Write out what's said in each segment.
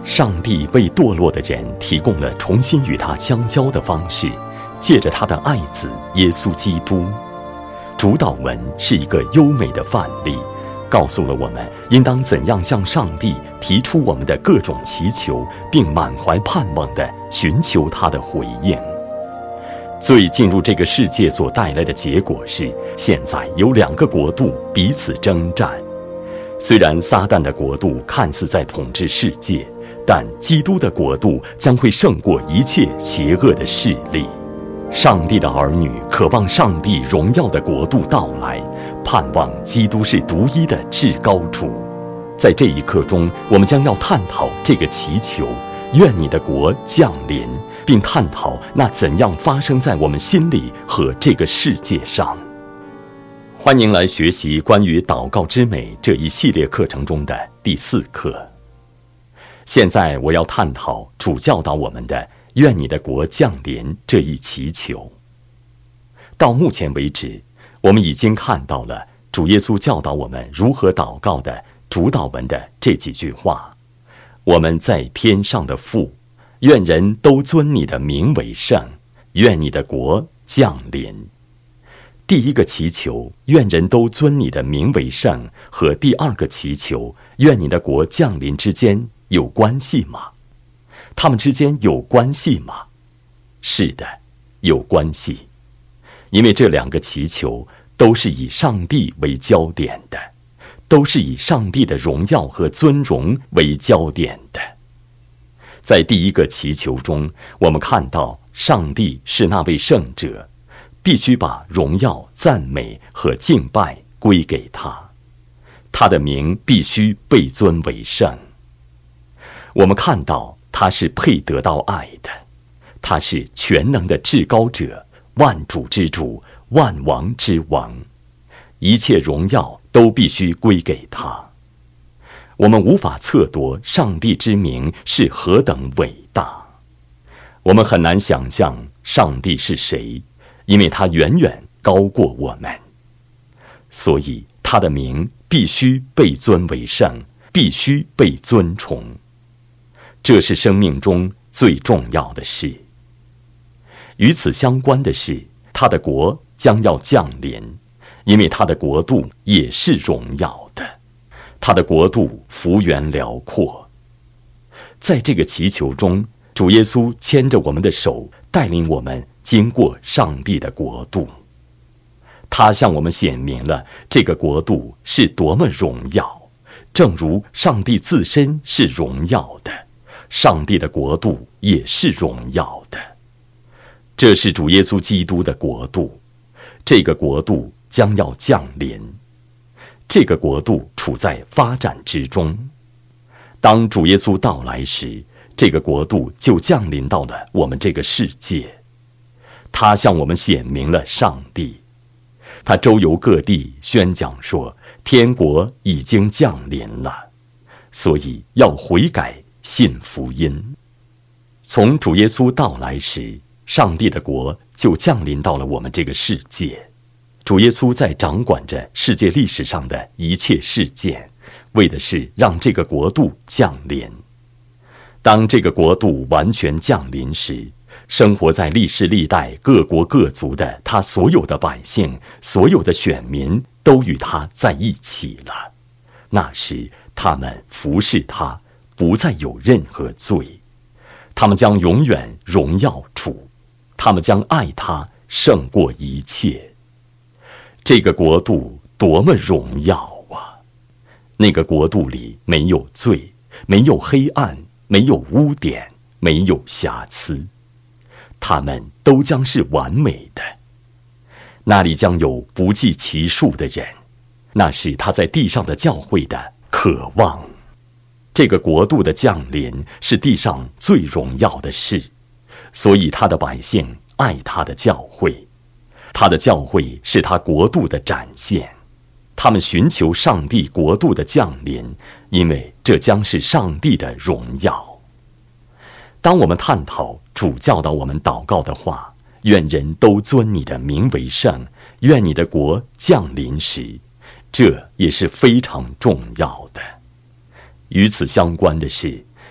上帝为堕落的人提供了重新与他相交的方式，借着他的爱子耶稣基督。主祷文是一个优美的范例，告诉了我们应当怎样向上帝提出我们的各种祈求，并满怀盼望地寻求他的回应。罪进入这个世界所带来的结果是，现在有两个国度彼此征战。虽然撒旦的国度看似在统治世界，但基督的国度将会胜过一切邪恶的势力。上帝的儿女渴望上帝荣耀的国度到来，盼望基督是独一的至高主。在这一刻中，我们将要探讨这个祈求，愿你的国降临，并探讨那怎样发生在我们心里和这个世界上。欢迎来学习关于祷告之美这一系列课程中的第4课。现在我要探讨主教导我们的愿你的国降临这一祈求。到目前为止，我们已经看到了主耶稣教导我们如何祷告的主祷文的这几句话：我们在天上的父，愿人都尊你的名为圣，愿你的国降临。第一个祈求愿人都尊你的名为圣和第二个祈求愿你的国降临之间有关系吗？他们之间有关系吗？是的，有关系。因为这两个祈求都是以上帝为焦点的，都是以上帝的荣耀和尊荣为焦点的。在第一个祈求中，我们看到上帝是那位圣者，必须把荣耀、赞美和敬拜归给他，他的名必须被尊为圣。我们看到他是配得到爱的，他是全能的至高者，万主之主，万王之王，一切荣耀都必须归给他。我们无法测度上帝之名是何等伟大，我们很难想象上帝是谁，因为他远远高过我们，所以他的名必须被尊为圣，必须被尊崇。这是生命中最重要的事。与此相关的是，他的国将要降临，因为他的国度也是荣耀的，他的国度幅员辽阔。在这个祈求中，主耶稣牵着我们的手，带领我们经过上帝的国度。他向我们显明了这个国度是多么荣耀，正如上帝自身是荣耀的，上帝的国度也是荣耀的。这是主耶稣基督的国度，这个国度将要降临，这个国度处在发展之中。当主耶稣到来时，这个国度就降临到了我们这个世界。他向我们显明了上帝，他周游各地宣讲说，天国已经降临了，所以要悔改信福音。从主耶稣到来时，上帝的国就降临到了我们这个世界。主耶稣在掌管着世界历史上的一切事件，为的是让这个国度降临。当这个国度完全降临时，生活在历世历代各国各族的他所有的百姓，所有的选民都与他在一起了。那时他们服侍他，不再有任何罪，他们将永远荣耀主，他们将爱他胜过一切。这个国度多么荣耀啊！那个国度里没有罪，没有黑暗，没有污点，没有瑕疵，他们都将是完美的。那里将有不计其数的人，那是他在地上的教会的渴望。这个国度的降临是地上最荣耀的事，所以他的百姓爱他的教会，他的教会是他国度的展现。他们寻求上帝国度的降临，因为这将是上帝的荣耀。当我们探讨主教导我们祷告的话，愿人都尊你的名为圣，愿你的国降临时，这也是非常重要的。与此相关的是，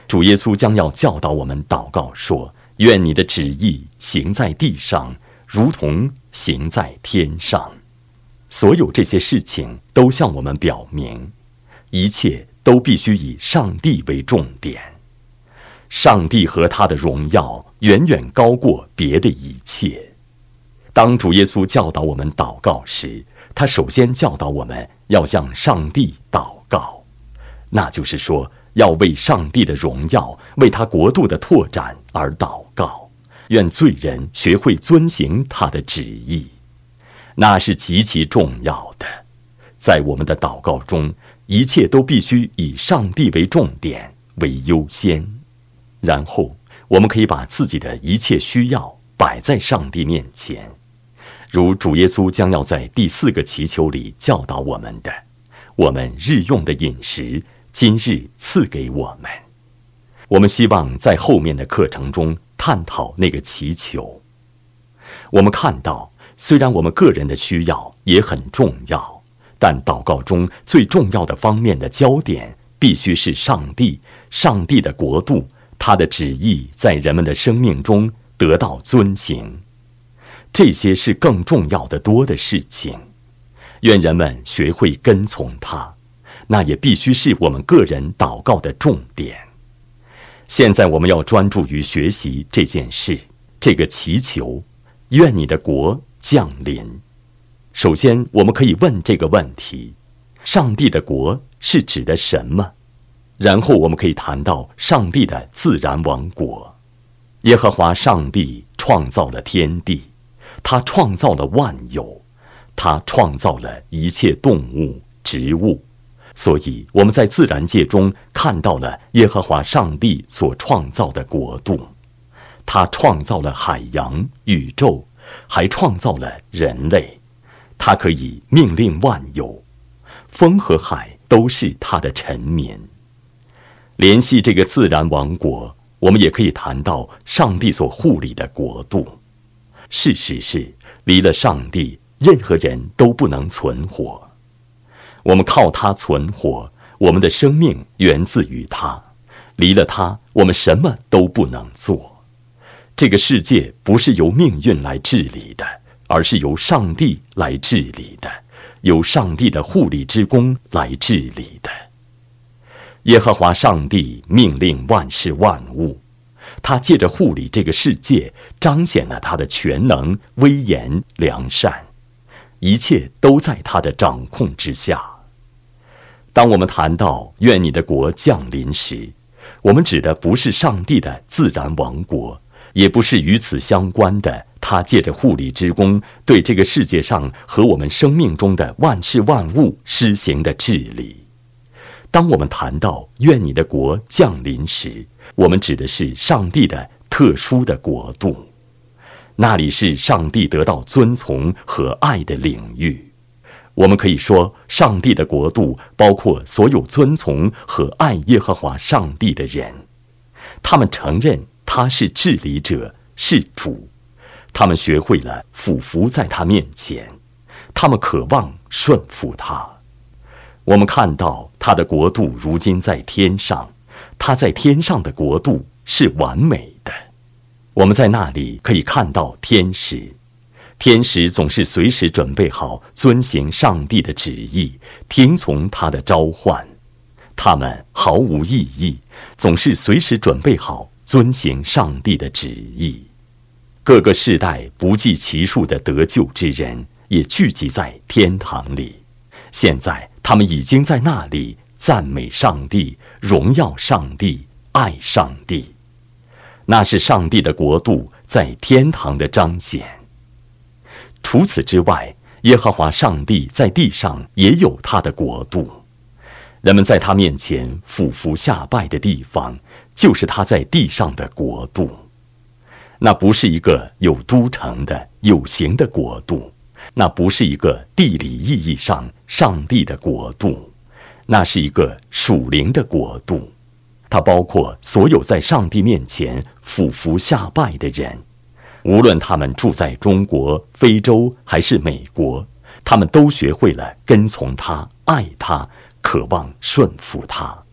主耶稣将要教导我们祷告说：愿你的旨意行在地上，如同行在天上。所有这些事情都向我们表明，一切都必须以上帝为重点。上帝和他的荣耀远远高过别的一切。当主耶稣教导我们祷告时，他首先教导我们要向上帝祷告，那就是说，要为上帝的荣耀，为他国度的拓展而祷告。愿罪人学会遵行他的旨意，那是极其重要的。在我们的祷告中，一切都必须以上帝为重点，为优先。然后我们可以把自己的一切需要摆在上帝面前，如主耶稣将要在第4个祈求里教导我们的：我们日用的饮食，今日赐给我们。我们希望在后面的课程中探讨那个祈求。我们看到，虽然我们个人的需要也很重要，但祷告中最重要的方面的焦点必须是上帝的国度，他的旨意在人们的生命中得到遵行。这些是更重要的多的事情。愿人们学会跟从他，那也必须是我们个人祷告的重点。现在我们要专注于学习这件事，这个祈求，愿你的国降临。首先，我们可以问这个问题：上帝的国是指的什么？然后我们可以谈到上帝的自然王国。耶和华上帝创造了天地，他创造了万有，他创造了一切动物、植物。所以我们在自然界中看到了耶和华上帝所创造的国度。他创造了海洋、宇宙，还创造了人类。他可以命令万有，风和海都是他的臣民。联系这个自然王国，我们也可以谈到上帝所护理的国度。事实是，离了上帝，任何人都不能存活。我们靠他存活，我们的生命源自于他。离了他，我们什么都不能做。这个世界不是由命运来治理的，而是由上帝来治理的，由上帝的护理之功来治理的。耶和华上帝命令万事万物，他借着护理这个世界，彰显了他的全能、威严、良善。一切都在他的掌控之下。当我们谈到愿你的国降临时，我们指的不是上帝的自然王国，也不是与此相关的他借着护理之功对这个世界上和我们生命中的万事万物施行的治理。当我们谈到愿你的国降临时，我们指的是上帝的特殊的国度，那里是上帝得到尊崇和爱的领域。我们可以说，上帝的国度包括所有尊崇和爱耶和华上帝的人，他们承认他是治理者，是主，他们学会了俯伏在他面前，他们渴望顺服他。我们看到他的国度如今在天上，他在天上的国度是完美的。我们在那里可以看到天使，天使总是随时准备好遵行上帝的旨意，听从他的召唤。他们毫无异议，总是随时准备好遵行上帝的旨意。各个世代不计其数的得救之人也聚集在天堂里，现在他们已经在那里赞美上帝，荣耀上帝，爱上帝。那是上帝的国度在天堂的彰显。除此之外，耶和华上帝在地上也有他的国度。人们在他面前俯伏下拜的地方，就是他在地上的国度。那不是一个有都城的有形的国度，那不是一个地理意义上上帝的国度，那是一个属灵的国度。它包括所有在上帝面前俯伏下拜的人，无论他们住在中国、非洲还是美国，他们都学会了跟从他、爱他、渴望顺服他。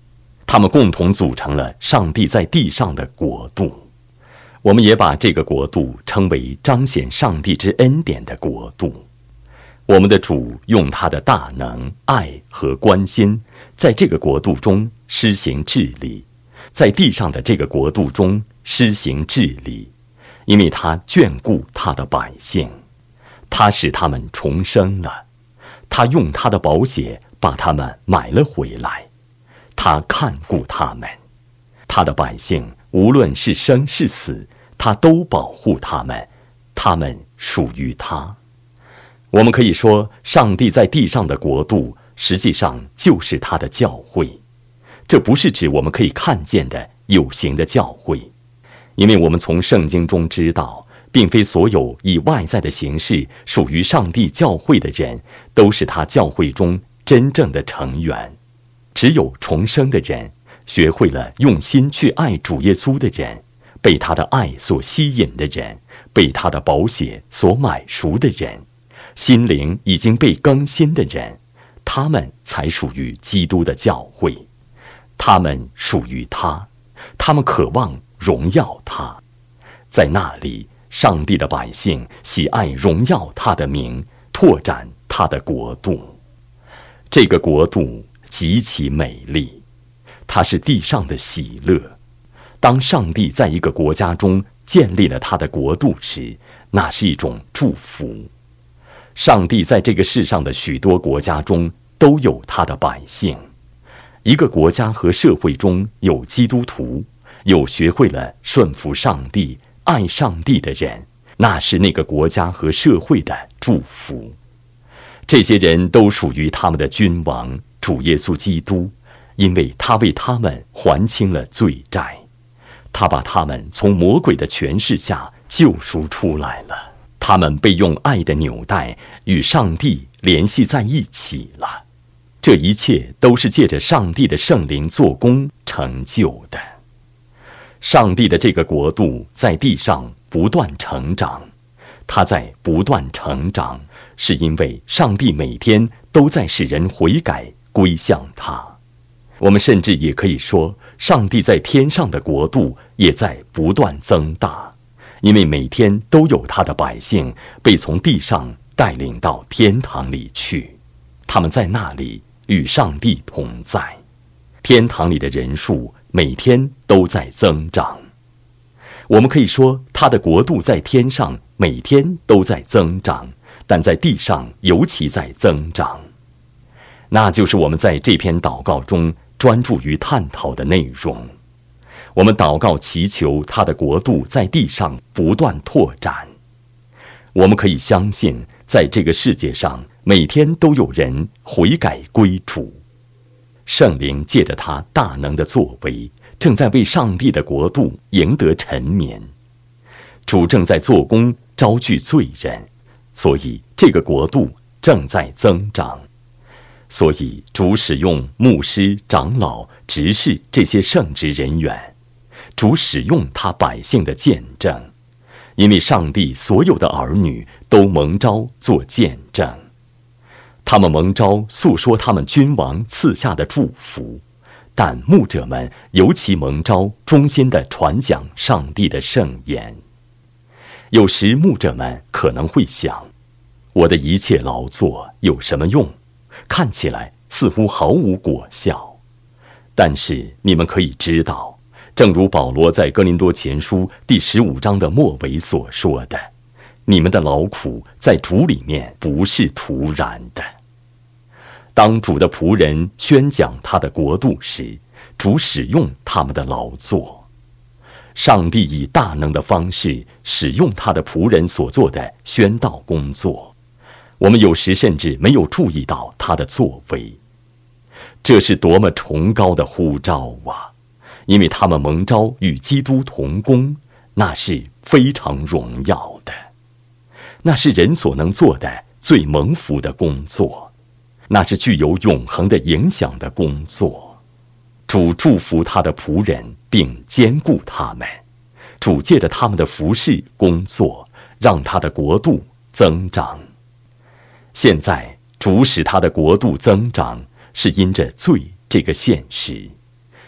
他们共同组成了上帝在地上的国度。我们也把这个国度称为彰显上帝之恩典的国度。我们的主用他的大能、爱和关心，在这个国度中施行治理，在地上的这个国度中施行治理，因为他眷顾他的百姓，他使他们重生了，他用他的宝血把他们买了回来，他看顾他们，他的百姓无论是生是死，他都保护他们，他们属于他。我们可以说，上帝在地上的国度实际上就是他的教会。这不是指我们可以看见的有形的教会，因为我们从圣经中知道，并非所有以外在的形式属于上帝教会的人都是他教会中真正的成员。只有重生的人，学会了用心去爱主耶稣的人，被他的爱所吸引的人，被他的宝血所买赎的人，心灵已经被更新的人，他们才属于基督的教会。他们属于他，他们渴望荣耀他。在那里，上帝的百姓喜爱荣耀他的名，拓展他的国度。这个国度极其美丽，它是地上的喜乐。当上帝在一个国家中建立了他的国度时，那是一种祝福。上帝在这个世上的许多国家中都有他的百姓。一个国家和社会中有基督徒，有学会了顺服上帝、爱上帝的人，那是那个国家和社会的祝福。这些人都属于他们的君王主耶稣基督，因为他为他们还清了罪债，他把他们从魔鬼的权势下救赎出来了，他们被用爱的纽带与上帝联系在一起了。这一切都是借着上帝的圣灵做工成就的。上帝的这个国度在地上不断成长，它在不断成长，是因为上帝每天都在使人悔改归向他。我们甚至也可以说，上帝在天上的国度也在不断增大，因为每天都有他的百姓被从地上带领到天堂里去，他们在那里与上帝同在。天堂里的人数每天都在增长。我们可以说，他的国度在天上每天都在增长，但在地上尤其在增长。那就是我们在这篇祷告中专注于探讨的内容。我们祷告祈求他的国度在地上不断拓展。我们可以相信，在这个世界上每天都有人悔改归主。圣灵借着他大能的作为，正在为上帝的国度赢得沉眠。主正在做工招聚罪人，所以这个国度正在增长。所以主使用牧师、长老、执事这些圣职人员，主使用他百姓的见证，因为上帝所有的儿女都蒙召做见证。他们蒙召诉说他们君王赐下的祝福，但牧者们尤其蒙召忠心地传讲上帝的圣言。有时牧者们可能会想，我的一切劳作有什么用？看起来似乎毫无果效。但是你们可以知道，正如保罗在哥林多前书第15章的末尾所说的，你们的劳苦在主里面不是徒然的。当主的仆人宣讲他的国度时，主使用他们的劳作。上帝以大能的方式使用他的仆人所做的宣道工作，我们有时甚至没有注意到他的作为。这是多么崇高的呼召啊！因为他们蒙召与基督同工，那是非常荣耀的，那是人所能做的最蒙福的工作，那是具有永恒的影响的工作。主祝福他的仆人，并兼顾他们。主借着他们的服事工作，让他的国度增长。现在主使他的国度增长，是因着罪这个现实，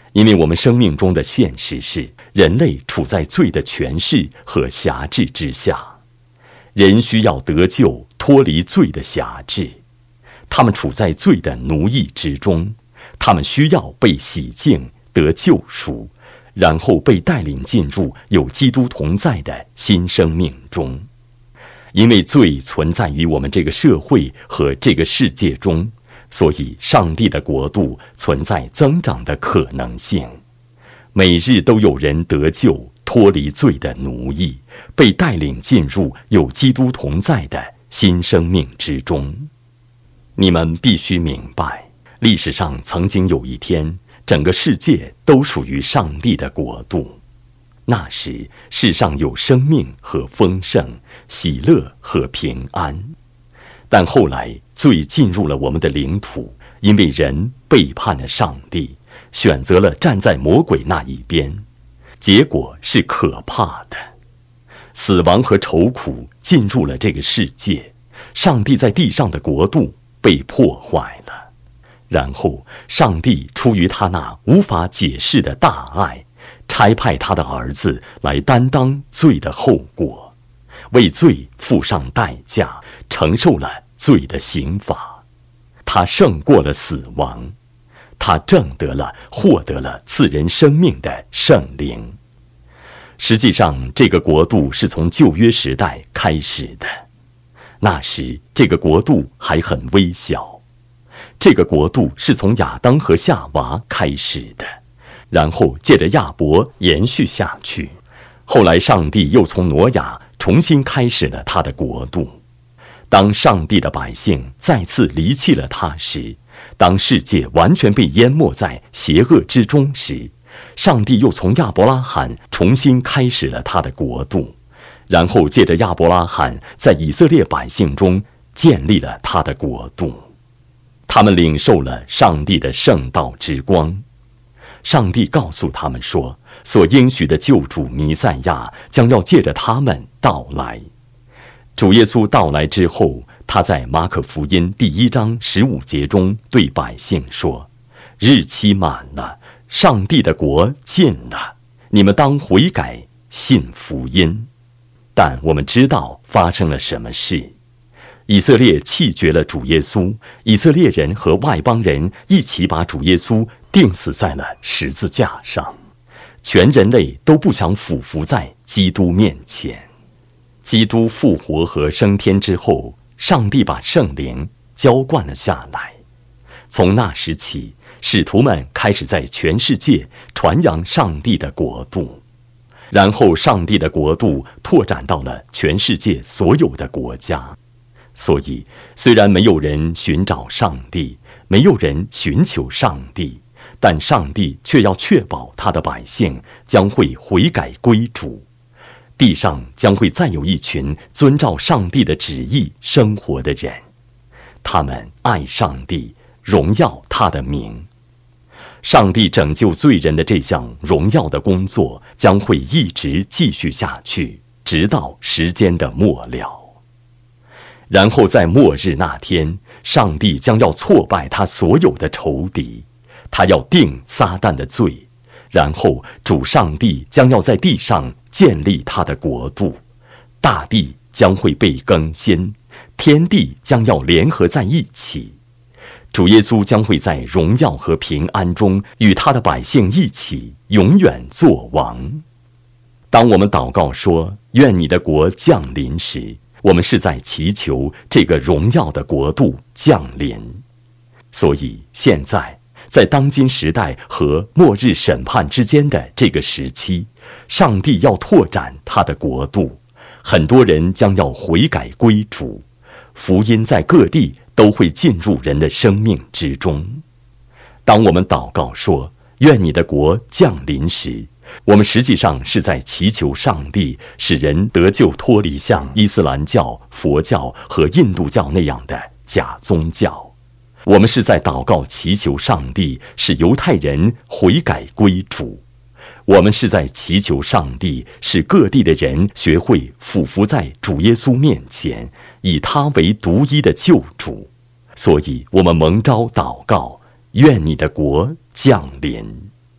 因为我们生命中的现实是，人类处在罪的权势和辖制之下，人需要得救，脱离罪的辖制。他们处在罪的奴役之中，他们需要被洗净，得救赎，然后被带领进入有基督同在的新生命中。因为罪存在于我们这个社会和这个世界中，所以上帝的国度存在增长的可能性。每日都有人得救，脱离罪的奴役，被带领进入有基督同在的新生命之中。你们必须明白，历史上曾经有一天，整个世界都属于上帝的国度。那时，世上有生命和丰盛，喜乐和平安。但后来，罪进入了我们的领土，因为人背叛了上帝，选择了站在魔鬼那一边，结果是可怕的。死亡和愁苦进入了这个世界，上帝在地上的国度被破坏了。然后，上帝出于他那无法解释的大爱，差派他的儿子来担当罪的后果，为罪付上代价，承受了罪的刑罚。他胜过了死亡，他获得了赐人生命的圣灵。实际上，这个国度是从旧约时代开始的。那时，这个国度还很微小。这个国度是从亚当和夏娃开始的，然后借着亚伯延续下去。后来，上帝又从挪亚重新开始了他的国度。当上帝的百姓再次离弃了他时，当世界完全被淹没在邪恶之中时，上帝又从亚伯拉罕重新开始了他的国度，然后借着亚伯拉罕在以色列百姓中建立了他的国度。他们领受了上帝的圣道之光。上帝告诉他们说，所应许的救主弥赛亚将要借着他们到来。主耶稣到来之后，他在马可福音第1章15节中对百姓说：日期满了，上帝的国近了，你们当悔改，信福音。但我们知道发生了什么事。以色列弃绝了主耶稣，以色列人和外邦人一起把主耶稣钉死在了十字架上，全人类都不想俯伏在基督面前。基督复活和升天之后，上帝把圣灵浇灌了下来。从那时起，使徒们开始在全世界传扬上帝的国度，然后上帝的国度拓展到了全世界所有的国家。所以，虽然没有人寻找上帝，没有人寻求上帝，但上帝却要确保他的百姓将会悔改归主。地上将会再有一群遵照上帝的旨意生活的人，他们爱上帝，荣耀他的名。上帝拯救罪人的这项荣耀的工作将会一直继续下去，直到时间的末了。然后在末日那天，上帝将要挫败他所有的仇敌，他要定撒旦的罪，然后主上帝将要在地上建立他的国度，大地将会被更新，天地将要联合在一起。主耶稣将会在荣耀和平安中与他的百姓一起永远作王。当我们祷告说愿你的国降临时，我们是在祈求这个荣耀的国度降临。所以现在在当今时代和末日审判之间的这个时期，上帝要拓展他的国度，很多人将要悔改归主，福音在各地都会进入人的生命之中。当我们祷告说愿你的国降临时，我们实际上是在祈求上帝使人得救，脱离像伊斯兰教、佛教和印度教那样的假宗教。我们是在祷告祈求上帝使犹太人悔改归主。我们是在祈求上帝使各地的人学会俯伏在主耶稣面前，以他为独一的救主。所以我们蒙召祷告，愿你的国降临。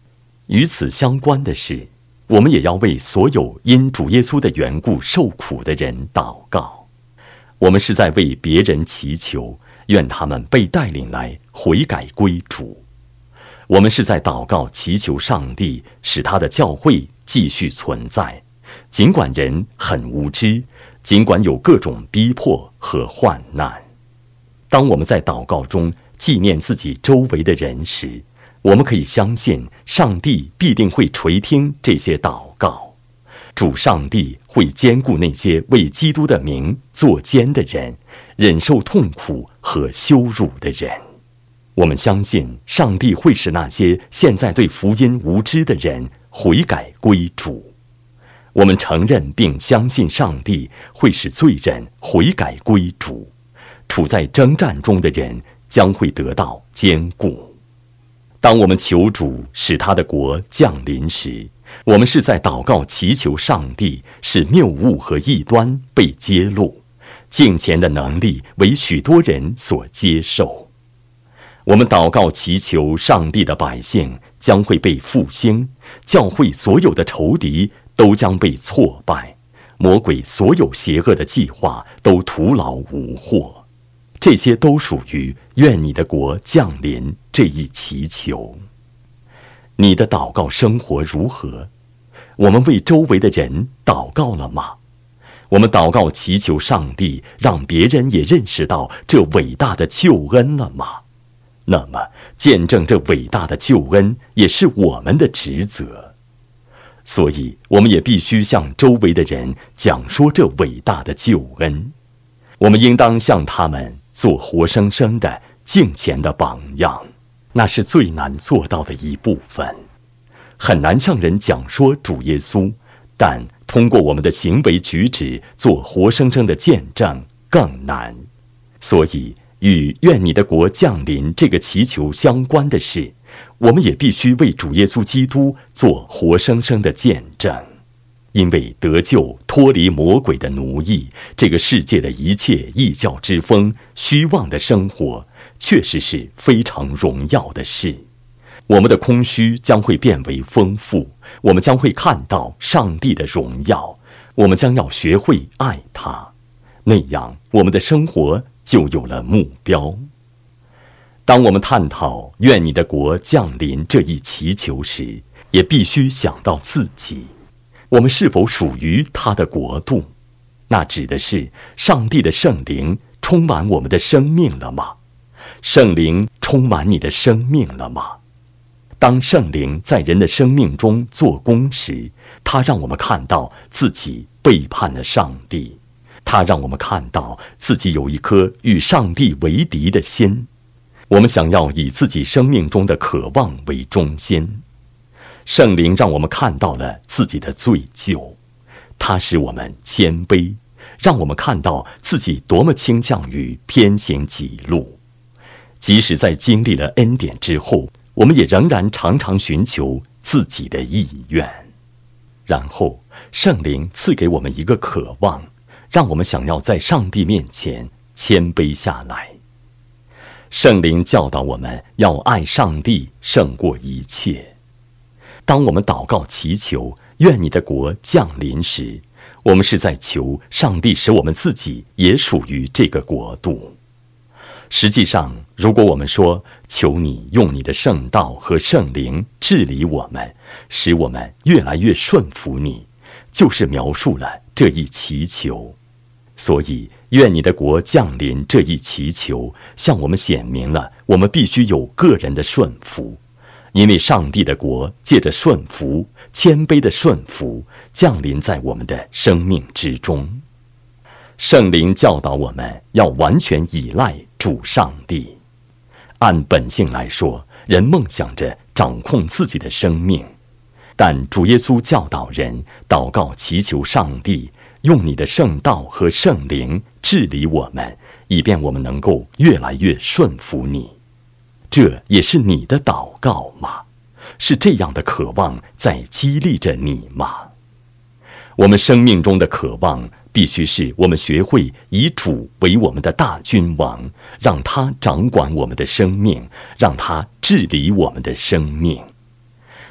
与此相关的是，我们也要为所有因主耶稣的缘故受苦的人祷告。我们是在为别人祈求，愿他们被带领来悔改归主。我们是在祷告祈求上帝使他的教会继续存在，尽管人很无知，尽管有各种逼迫和患难。当我们在祷告中纪念自己周围的人时，我们可以相信上帝必定会垂听这些祷告。主上帝会兼顾那些为基督的名作奸的人，忍受痛苦和羞辱的人。我们相信上帝会使那些现在对福音无知的人悔改归主。我们承认并相信上帝会使罪人悔改归主，处在征战中的人将会得到坚固。当我们求主使他的国降临时，我们是在祷告祈求上帝使谬误和异端被揭露，敬虔的能力为许多人所接受。我们祷告祈求上帝的百姓将会被复兴，教会所有的仇敌都将被挫败，魔鬼所有邪恶的计划都徒劳无获。这些都属于愿你的国降临这一祈求。你的祷告生活如何？我们为周围的人祷告了吗？我们祷告祈求上帝让别人也认识到这伟大的救恩了吗？那么见证这伟大的救恩也是我们的职责。所以我们也必须向周围的人讲说这伟大的救恩。我们应当向他们做活生生的敬虔的榜样，那是最难做到的一部分。很难向人讲说主耶稣，但通过我们的行为举止做活生生的见证更难。所以与愿你的国降临这个祈求相关的是，我们也必须为主耶稣基督做活生生的见证。因为得救脱离魔鬼的奴役，这个世界的一切异教之风、虚妄的生活，确实是非常荣耀的事。我们的空虚将会变为丰富，我们将会看到上帝的荣耀，我们将要学会爱他，那样我们的生活就有了目标。当我们探讨愿你的国降临这一祈求时，也必须想到自己，我们是否属于他的国度？那指的是上帝的圣灵充满我们的生命了吗？圣灵充满你的生命了吗？当圣灵在人的生命中做工时，他让我们看到自己背叛了上帝，他让我们看到自己有一颗与上帝为敌的心。我们想要以自己生命中的渴望为中心。圣灵让我们看到了自己的罪疚，它使我们谦卑，让我们看到自己多么倾向于偏行己路。即使在经历了恩典之后，我们也仍然常常寻求自己的意愿。然后圣灵赐给我们一个渴望，让我们想要在上帝面前谦卑下来。圣灵教导我们要爱上帝胜过一切。当我们祷告祈求愿你的国降临时，我们是在求上帝使我们自己也属于这个国度。实际上，如果我们说求你用你的圣道和圣灵治理我们，使我们越来越顺服你，就是描述了这一祈求。所以愿你的国降临这一祈求向我们显明了我们必须有个人的顺服，因为上帝的国借着顺服、谦卑的顺服降临在我们的生命之中。圣灵教导我们要完全依赖主上帝。按本性来说，人梦想着掌控自己的生命，但主耶稣教导人祷告祈求上帝用你的圣道和圣灵治理我们，以便我们能够越来越顺服你。这也是你的祷告吗？是这样的渴望在激励着你吗？我们生命中的渴望必须是我们学会以主为我们的大君王，让他掌管我们的生命，让他治理我们的生命。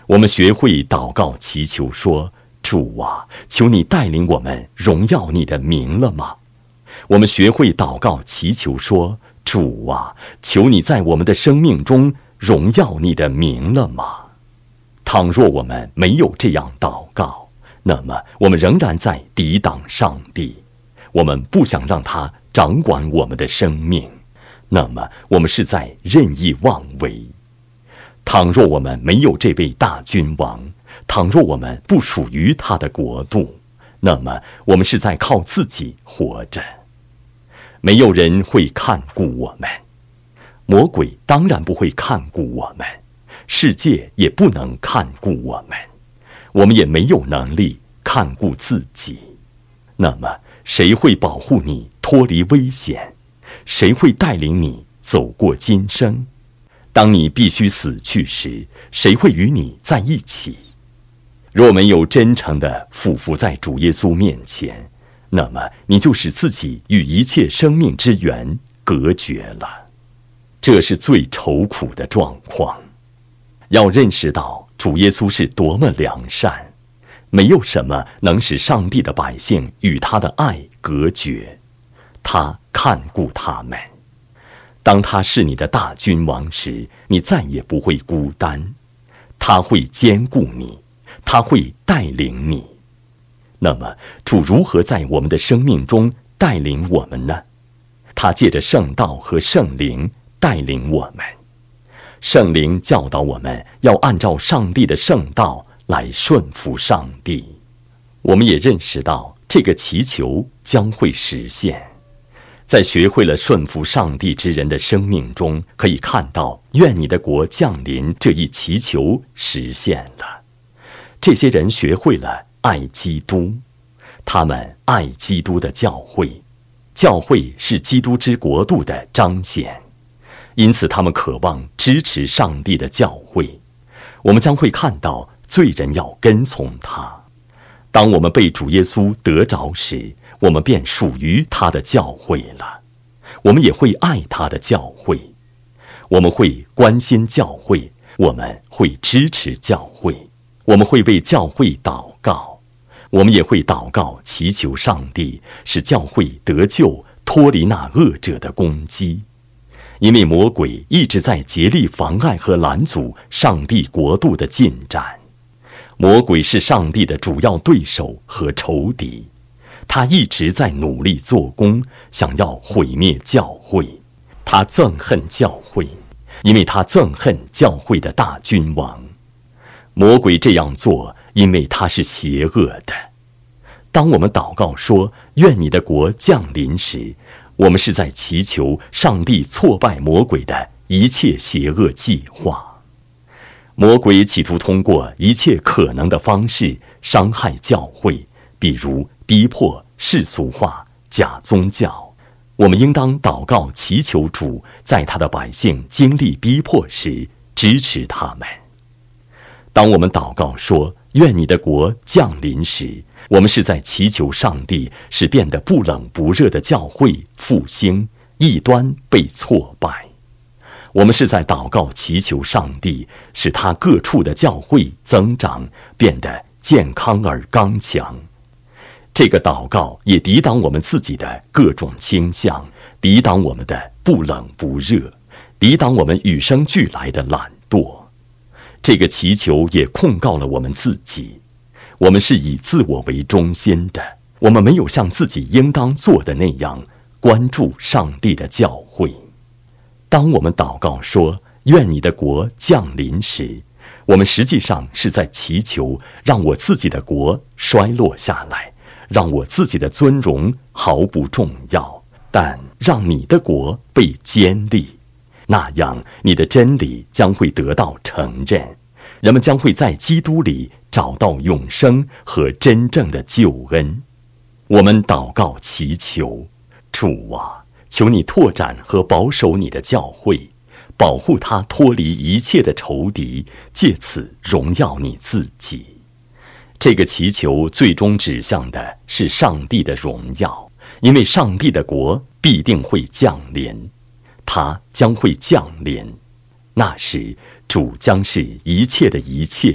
我们学会祷告祈求说，主啊，求你带领我们荣耀你的名了吗？我们学会祷告祈求说，主啊，求你在我们的生命中荣耀你的名了吗？倘若我们没有这样祷告，那么我们仍然在抵挡上帝，我们不想让他掌管我们的生命，那么我们是在任意妄为。倘若我们没有这位大君王，倘若我们不属于他的国度，那么我们是在靠自己活着。没有人会看顾我们，魔鬼当然不会看顾我们，世界也不能看顾我们，我们也没有能力看顾自己。那么谁会保护你脱离危险？谁会带领你走过今生？当你必须死去时，谁会与你在一起？若没有真诚地俯伏在主耶稣面前，那么你就使自己与一切生命之源隔绝了。这是最愁苦的状况。要认识到主耶稣是多么良善，没有什么能使上帝的百姓与他的爱隔绝。他看顾他们。当他是你的大君王时，你再也不会孤单。他会兼顾你，他会带领你。那么主如何在我们的生命中带领我们呢？他借着圣道和圣灵带领我们。圣灵教导我们要按照上帝的圣道来顺服上帝。我们也认识到这个祈求将会实现。在学会了顺服上帝之人的生命中，可以看到愿你的国降临这一祈求实现了。这些人学会了爱基督，他们爱基督的教会，教会是基督之国度的彰显，因此他们渴望支持上帝的教会。我们将会看到罪人要跟从他。当我们被主耶稣得着时，我们便属于他的教会了。我们也会爱他的教会，我们会关心教会，我们会支持教会，我们会为教会祷告，我们也会祷告祈求上帝使教会得救，脱离那恶者的攻击。因为魔鬼一直在竭力妨碍和拦阻上帝国度的进展。魔鬼是上帝的主要对手和仇敌，他一直在努力做工，想要毁灭教会。他憎恨教会，因为他憎恨教会的大君王。魔鬼这样做，因为他是邪恶的。当我们祷告说愿你的国降临时，我们是在祈求上帝挫败魔鬼的一切邪恶计划。魔鬼企图通过一切可能的方式伤害教会，比如逼迫、世俗化、假宗教。我们应当祷告祈求主在他的百姓经历逼迫时支持他们。当我们祷告说愿你的国降临时，我们是在祈求上帝使变得不冷不热的教会复兴，异端被挫败。我们是在祷告祈求上帝使他各处的教会增长，变得健康而刚强。这个祷告也抵挡我们自己的各种倾向，抵挡我们的不冷不热，抵挡我们与生俱来的懒惰。这个祈求也控告了我们自己，我们是以自我为中心的，我们没有像自己应当做的那样关注上帝的教会。当我们祷告说愿你的国降临时，我们实际上是在祈求让我自己的国衰落下来，让我自己的尊荣毫不重要，但让你的国被坚立。那样你的真理将会得到承认，人们将会在基督里找到永生和真正的救恩。我们祷告祈求，主啊，求你拓展和保守你的教会，保护它脱离一切的仇敌，借此荣耀你自己。这个祈求最终指向的是上帝的荣耀，因为上帝的国必定会降临，它将会降临。那时主将是一切的一切，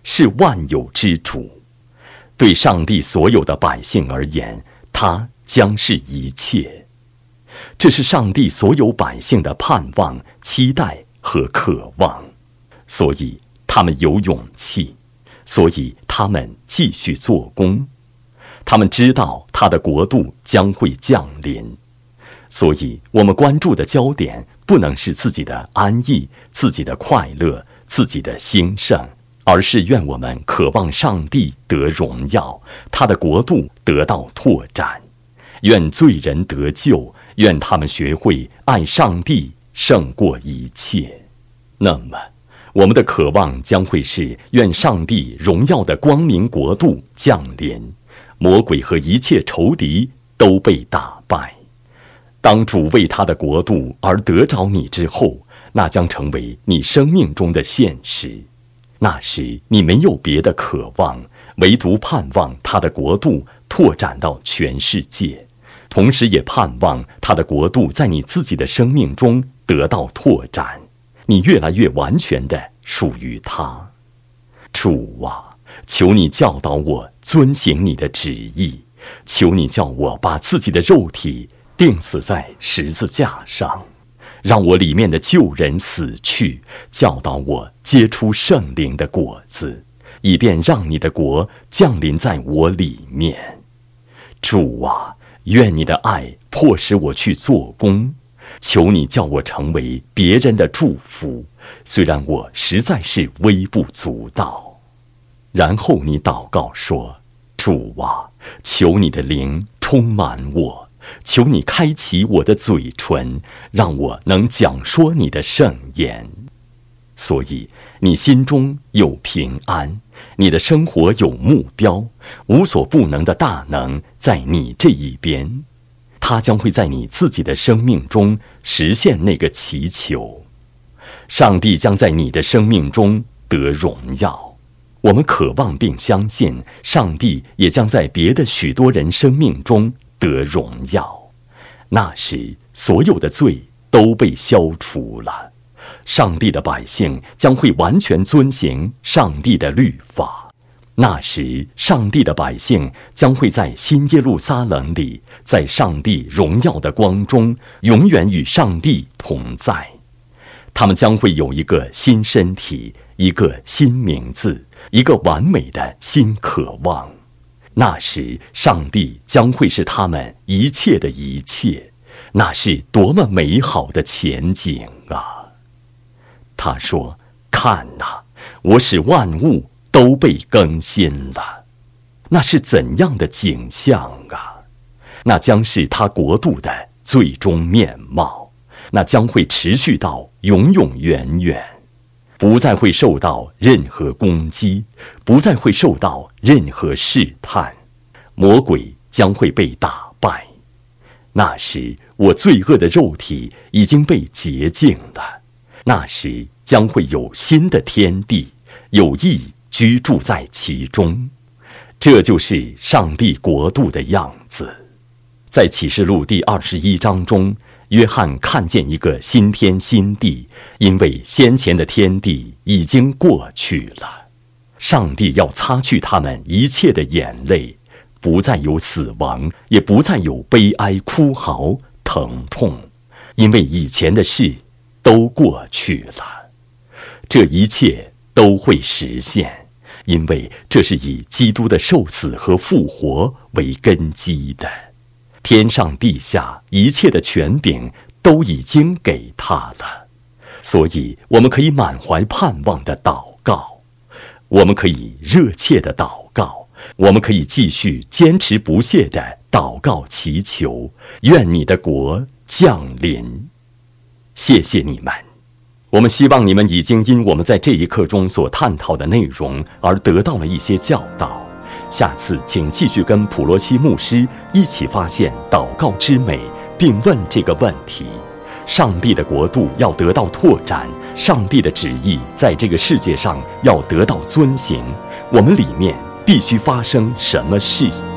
是万有之主。对上帝所有的百姓而言，他将是一切。这是上帝所有百姓的盼望、期待和渴望，所以他们有勇气，所以他们继续做工。他们知道他的国度将会降临，所以我们关注的焦点不能是自己的安逸、自己的快乐、自己的兴盛，而是愿我们渴望上帝得荣耀，他的国度得到拓展，愿罪人得救，愿他们学会爱上帝胜过一切。那么我们的渴望将会是愿上帝荣耀的光明国度降临，魔鬼和一切仇敌都被打败。当主为他的国度而得着你之后，那将成为你生命中的现实。那时你没有别的渴望，唯独盼望他的国度拓展到全世界，同时也盼望他的国度在你自己的生命中得到拓展，你越来越完全地属于他。主啊，求你教导我遵行你的旨意，求你叫我把自己的肉体钉死在十字架上，让我里面的旧人死去，教导我结出圣灵的果子，以便让你的国降临在我里面。主啊，愿你的爱迫使我去做工，求你叫我成为别人的祝福，虽然我实在是微不足道。然后你祷告说，主啊，求你的灵充满我，求你开启我的嘴唇，让我能讲说你的圣言。所以你心中有平安，你的生活有目标，无所不能的大能在你这一边，他将会在你自己的生命中实现那个祈求。上帝将在你的生命中得荣耀。我们渴望并相信，上帝也将在别的许多人生命中得荣耀。那时，所有的罪都被消除了，上帝的百姓将会完全遵行上帝的律法。那时，上帝的百姓将会在新耶路撒冷里，在上帝荣耀的光中，永远与上帝同在。他们将会有一个新身体，一个新名字，一个完美的新渴望。那时，上帝将会是他们一切的一切，那是多么美好的前景啊！他说：“看哪，我使万物都被更新了。”那是怎样的景象啊！那将是他国度的最终面貌，那将会持续到永永远远。不再会受到任何攻击，不再会受到任何试探，魔鬼将会被打败。那时，我罪恶的肉体已经被洁净了。那时将会有新的天地，有义居住在其中。这就是上帝国度的样子。在启示录第21章中，约翰看见一个新天新地，因为先前的天地已经过去了。上帝要擦去他们一切的眼泪，不再有死亡，也不再有悲哀、哭嚎、疼痛，因为以前的事都过去了。这一切都会实现，因为这是以基督的受死和复活为根基的。天上地下一切的权柄都已经给他了，所以我们可以满怀盼望的祷告，我们可以热切的祷告，我们可以继续坚持不懈的祷告祈求，愿你的国降临。谢谢你们，我们希望你们已经因我们在这一课中所探讨的内容而得到了一些教导。下次请继续跟普罗西牧师一起发现祷告之美，并问这个问题：上帝的国度要得到拓展，上帝的旨意在这个世界上要得到遵行，我们里面必须发生什么事？